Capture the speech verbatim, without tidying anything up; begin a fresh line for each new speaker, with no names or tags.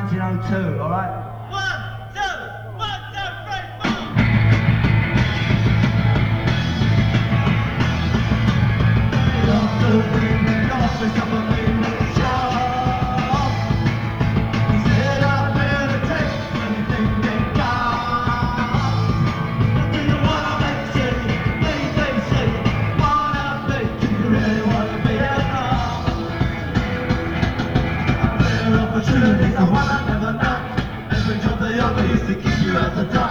nineteen oh two, alright?
One, two, one, two, three, four.
He said I better take anything they got. Do you wanna make city? Please make city. Wanna be? Do you really wanna be at home? Better opportunities, I wanna never know. Every job they offer is to keep you at the top.